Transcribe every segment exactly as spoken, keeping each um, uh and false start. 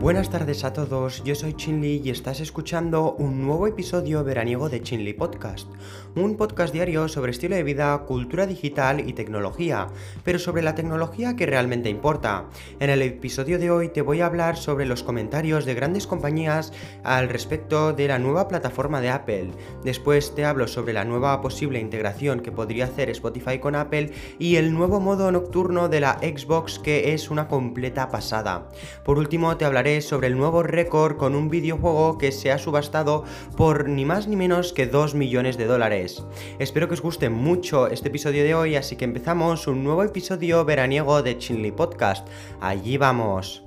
Buenas tardes a todos, yo soy Chinli y estás escuchando un nuevo episodio veraniego de Chinli Podcast, un podcast diario sobre estilo de vida, cultura digital y tecnología, pero sobre la tecnología que realmente importa. En el episodio de hoy te voy a hablar sobre los comentarios de grandes compañías al respecto de la nueva plataforma de Apple. Después te hablo sobre la nueva posible integración que podría hacer Spotify con Apple y el nuevo modo nocturno de la Xbox, que es una completa pasada. Por último te hablaré sobre el nuevo récord con un videojuego que se ha subastado por ni más ni menos que dos millones de dólares. Espero que os guste mucho este episodio de hoy, así que empezamos un nuevo episodio veraniego de Chinli Podcast. Allí vamos.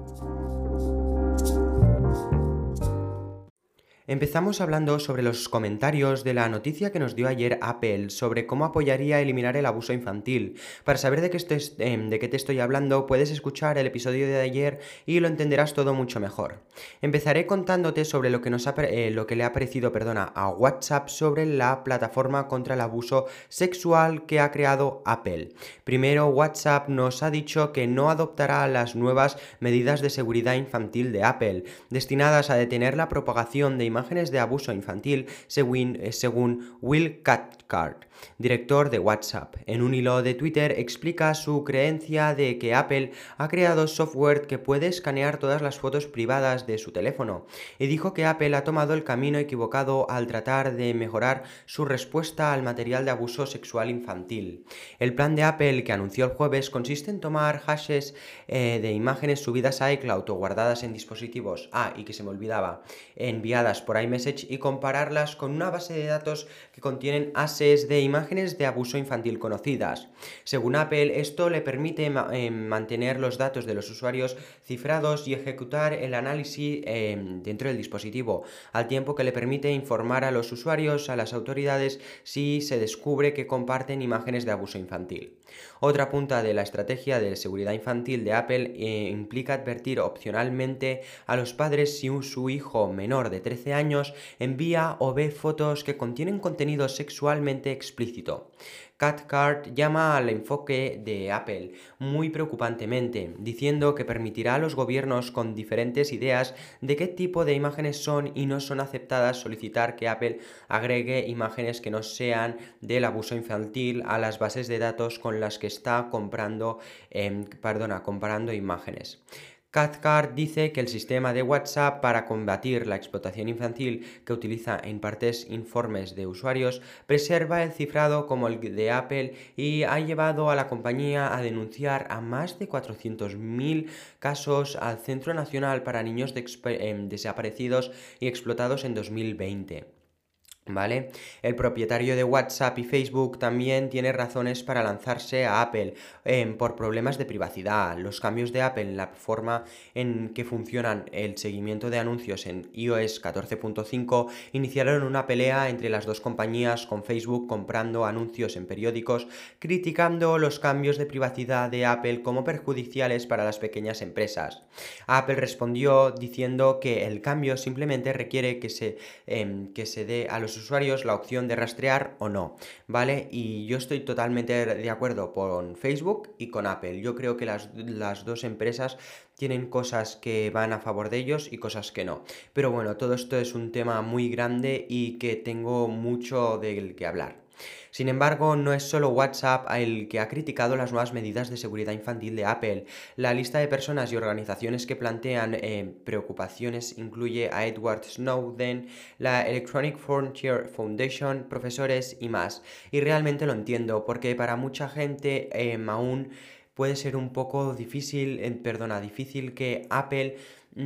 Empezamos hablando sobre los comentarios de la noticia que nos dio ayer Apple sobre cómo apoyaría eliminar el abuso infantil. Para saber de qué, estés, eh, de qué te estoy hablando, puedes escuchar el episodio de ayer y lo entenderás todo mucho mejor. Empezaré contándote sobre lo que, nos ha, eh, lo que le ha parecido perdona, a WhatsApp sobre la plataforma contra el abuso sexual que ha creado Apple. Primero, WhatsApp nos ha dicho que no adoptará las nuevas medidas de seguridad infantil de Apple, destinadas a detener la propagación de imágenes de abuso infantil, según, eh, según Will Cathcart, director de WhatsApp. En un hilo de Twitter explica su creencia de que Apple ha creado software que puede escanear todas las fotos privadas de su teléfono, y dijo que Apple ha tomado el camino equivocado al tratar de mejorar su respuesta al material de abuso sexual infantil. El plan de Apple que anunció el jueves consiste en tomar hashes eh, de imágenes subidas a iCloud o guardadas en dispositivos, ah, y que se me olvidaba, enviadas por iMessage, y compararlas con una base de datos que contienen hashes de imágenes de abuso infantil conocidas. Según Apple, esto le permite ma eh, mantener los datos de los usuarios cifrados y ejecutar el análisis eh, dentro del dispositivo, al tiempo que le permite informar a los usuarios, a las autoridades, si se descubre que comparten imágenes de abuso infantil. Otra punta de la estrategia de seguridad infantil de Apple eh, implica advertir opcionalmente a los padres si un, su hijo menor de trece años envía o ve fotos que contienen contenido sexualmente explícito. Cathcart llama al enfoque de Apple muy preocupantemente, diciendo que permitirá a los gobiernos con diferentes ideas de qué tipo de imágenes son y no son aceptadas solicitar que Apple agregue imágenes que no sean del abuso infantil a las bases de datos con las que está comprando, eh, perdona, comparando imágenes. Cathcart dice que el sistema de WhatsApp para combatir la explotación infantil que utiliza en partes informes de usuarios preserva el cifrado como el de Apple y ha llevado a la compañía a denunciar a más de cuatrocientos mil casos al Centro Nacional para Niños de eh, Desaparecidos y Explotados en dos mil veinte. ¿Vale? El propietario de WhatsApp y Facebook también tiene razones para lanzarse a Apple eh, por problemas de privacidad. Los cambios de Apple en la forma en que funcionan el seguimiento de anuncios en i O S catorce punto cinco iniciaron una pelea entre las dos compañías, con Facebook comprando anuncios en periódicos, criticando los cambios de privacidad de Apple como perjudiciales para las pequeñas empresas. Apple respondió diciendo que el cambio simplemente requiere que se, eh, que se dé a los usuarios la opción de rastrear o no, ¿vale? Y yo estoy totalmente de acuerdo con Facebook y con Apple. Yo creo que las, las dos empresas tienen cosas que van a favor de ellos y cosas que no. Pero bueno, todo esto es un tema muy grande y que tengo mucho del que hablar. Sin embargo, no es solo WhatsApp el que ha criticado las nuevas medidas de seguridad infantil de Apple. La lista de personas y organizaciones que plantean eh, preocupaciones incluye a Edward Snowden, la Electronic Frontier Foundation, profesores y más. Y realmente lo entiendo, porque para mucha gente eh, aún puede ser un poco difícil, eh, perdona, difícil que Apple...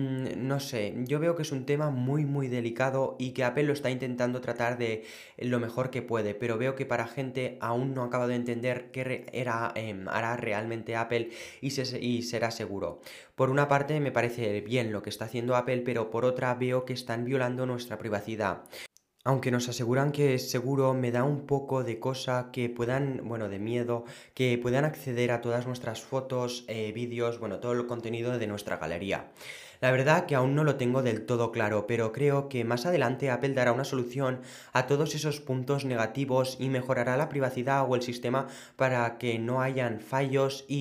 No sé, yo veo que es un tema muy muy delicado y que Apple lo está intentando tratar de lo mejor que puede, pero veo que para gente aún no acaba de entender qué era, eh, hará realmente Apple y, se, y será seguro. Por una parte me parece bien lo que está haciendo Apple, pero por otra veo que están violando nuestra privacidad. Aunque nos aseguran que es seguro, me da un poco de cosa que puedan, bueno, de miedo, que puedan acceder a todas nuestras fotos, eh, vídeos, bueno, todo el contenido de nuestra galería. La verdad que aún no lo tengo del todo claro, pero creo que más adelante Apple dará una solución a todos esos puntos negativos y mejorará la privacidad o el sistema para que no hayan fallos y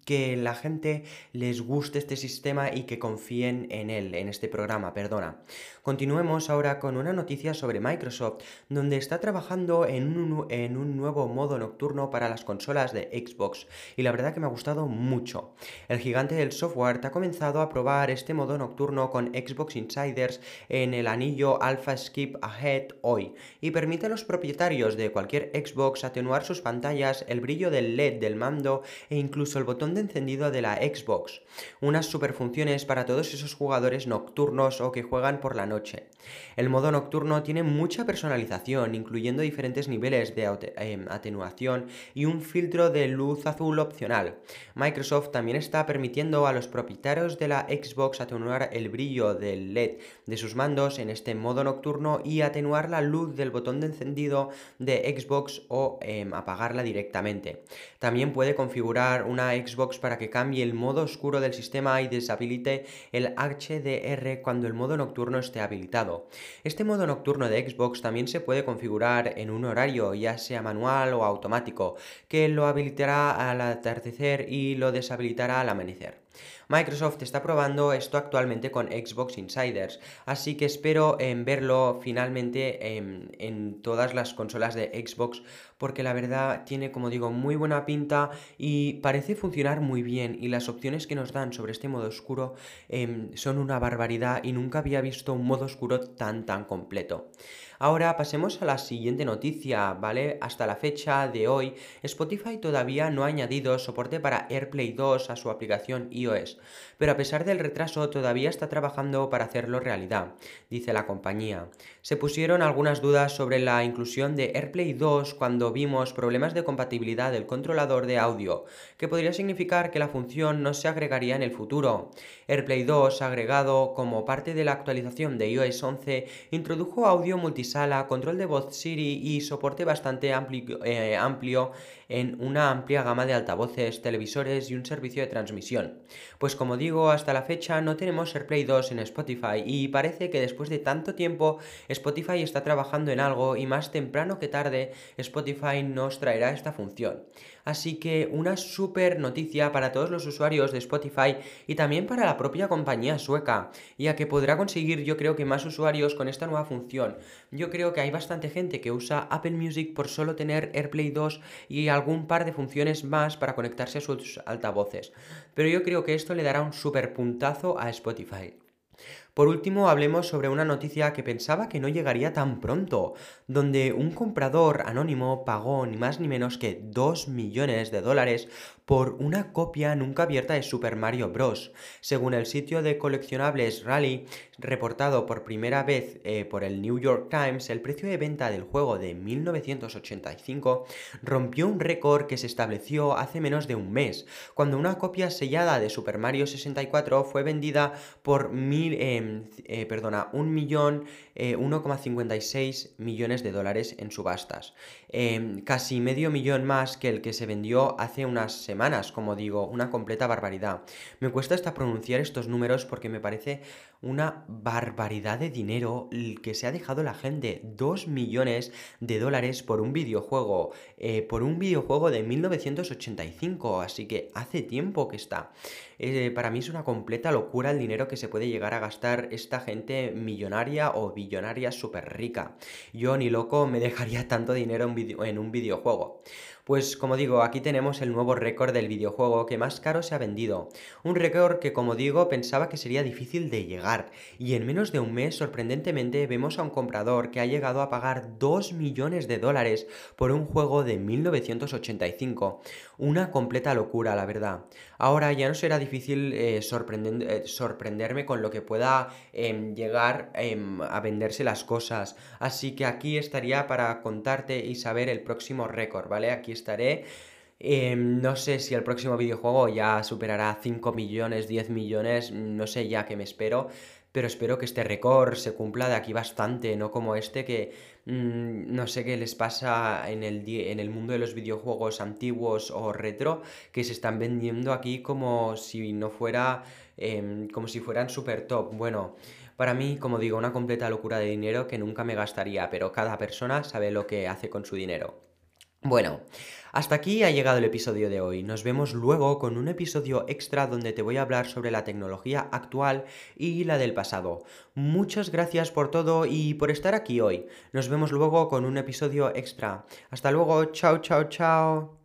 que la gente les guste este sistema y que confíen en él, en este programa, perdona. Continuemos ahora con una noticia sobre Microsoft, donde está trabajando en un, en un nuevo modo nocturno para las consolas de Xbox, y la verdad que me ha gustado mucho. El gigante del software ha comenzado a probar este modo nocturno con Xbox Insiders en el anillo Alpha Skip Ahead hoy, y permite a los propietarios de cualquier Xbox atenuar sus pantallas, el brillo del L E D del mando e incluso el botón de encendido de la Xbox. Unas superfunciones para todos esos jugadores nocturnos o que juegan por la noche. El modo nocturno tiene mucha personalización, incluyendo diferentes niveles de atenuación y un filtro de luz azul opcional. Microsoft también está permitiendo a los propietarios de la Xbox atenuar el brillo del L E D de sus mandos en este modo nocturno y atenuar la luz del botón de encendido de Xbox o eh, apagarla directamente. También puede configurar una Xbox para que cambie el modo oscuro del sistema y deshabilite el H D R cuando el modo nocturno esté habilitado. Este modo nocturno de Xbox también se puede configurar en un horario, ya sea manual o automático, que lo habilitará al atardecer y lo deshabilitará al amanecer. Microsoft está probando esto actualmente con Xbox Insiders, así que espero en verlo finalmente en, en todas las consolas de Xbox, porque la verdad tiene, como digo, muy buena pinta y parece funcionar muy bien, y las opciones que nos dan sobre este modo oscuro eh, son una barbaridad y nunca había visto un modo oscuro tan tan completo. Ahora pasemos a la siguiente noticia, ¿vale? Hasta la fecha de hoy, Spotify todavía no ha añadido soporte para AirPlay dos a su aplicación iOS, pero a pesar del retraso todavía está trabajando para hacerlo realidad, dice la compañía. Se pusieron algunas dudas sobre la inclusión de AirPlay dos cuando vimos problemas de compatibilidad del controlador de audio, que podría significar que la función no se agregaría en el futuro. AirPlay dos, agregado como parte de la actualización de iOS once, introdujo audio multisala, control de voz Siri y soporte bastante amplio, eh, amplio en una amplia gama de altavoces, televisores y un servicio de transmisión. Pues como digo, hasta la fecha no tenemos AirPlay dos en Spotify y parece que después de tanto tiempo Spotify está trabajando en algo y más temprano que tarde Spotify nos traerá esta función. Así que una súper noticia para todos los usuarios de Spotify y también para la propia compañía sueca, ya que podrá conseguir, yo creo, que más usuarios con esta nueva función. Yo creo que hay bastante gente que usa Apple Music por solo tener AirPlay dos y algún par de funciones más para conectarse a sus altavoces, pero yo creo que esto le dará un súper puntazo a Spotify. Por último, hablemos sobre una noticia que pensaba que no llegaría tan pronto, donde un comprador anónimo pagó ni más ni menos que dos millones de dólares por una copia nunca abierta de Super Mario Bros. Según el sitio de coleccionables Rally, reportado por primera vez eh, por el New York Times, el precio de venta del juego de mil novecientos ochenta y cinco rompió un récord que se estableció hace menos de un mes, cuando una copia sellada de Super Mario sesenta y cuatro fue vendida por mil, eh, eh, perdona, un millón, eh, uno coma cincuenta y seis millones de dólares en subastas, eh, casi medio millón más que el que se vendió hace unas semanas, como digo, una completa barbaridad. Me cuesta hasta pronunciar estos números porque me parece una barbaridad de dinero que se ha dejado la gente, dos millones de dólares por un videojuego, eh, por un videojuego de mil novecientos ochenta y cinco, así que hace tiempo que está. Eh, para mí es una completa locura el dinero que se puede llegar a gastar esta gente millonaria o billonaria súper rica. Yo ni loco me dejaría tanto dinero en, video, en un videojuego. Pues como digo, aquí tenemos el nuevo récord del videojuego que más caro se ha vendido. Un récord que, como digo, pensaba que sería difícil de llegar. Y en menos de un mes, sorprendentemente, vemos a un comprador que ha llegado a pagar dos millones de dólares por un juego de mil novecientos ochenta y cinco. Una completa locura, la verdad. Ahora ya no será difícil eh, sorprender, eh, sorprenderme con lo que pueda eh, llegar eh, a venderse las cosas. Así que aquí estaría para contarte y saber el próximo récord, ¿vale? Aquí estaré. Eh, no sé si el próximo videojuego ya superará cinco millones, diez millones, no sé ya qué me espero, pero espero que este récord se cumpla de aquí bastante, no como este que mmm, no sé qué les pasa en el, en el mundo de los videojuegos antiguos o retro, que se están vendiendo aquí como si no fuera, eh, como si fueran super top. Bueno, para mí, como digo, una completa locura de dinero que nunca me gastaría, pero cada persona sabe lo que hace con su dinero. Bueno, hasta aquí ha llegado el episodio de hoy. Nos vemos luego con un episodio extra donde te voy a hablar sobre la tecnología actual y la del pasado. Muchas gracias por todo y por estar aquí hoy. Nos vemos luego con un episodio extra. Hasta luego, chao, chao, chao.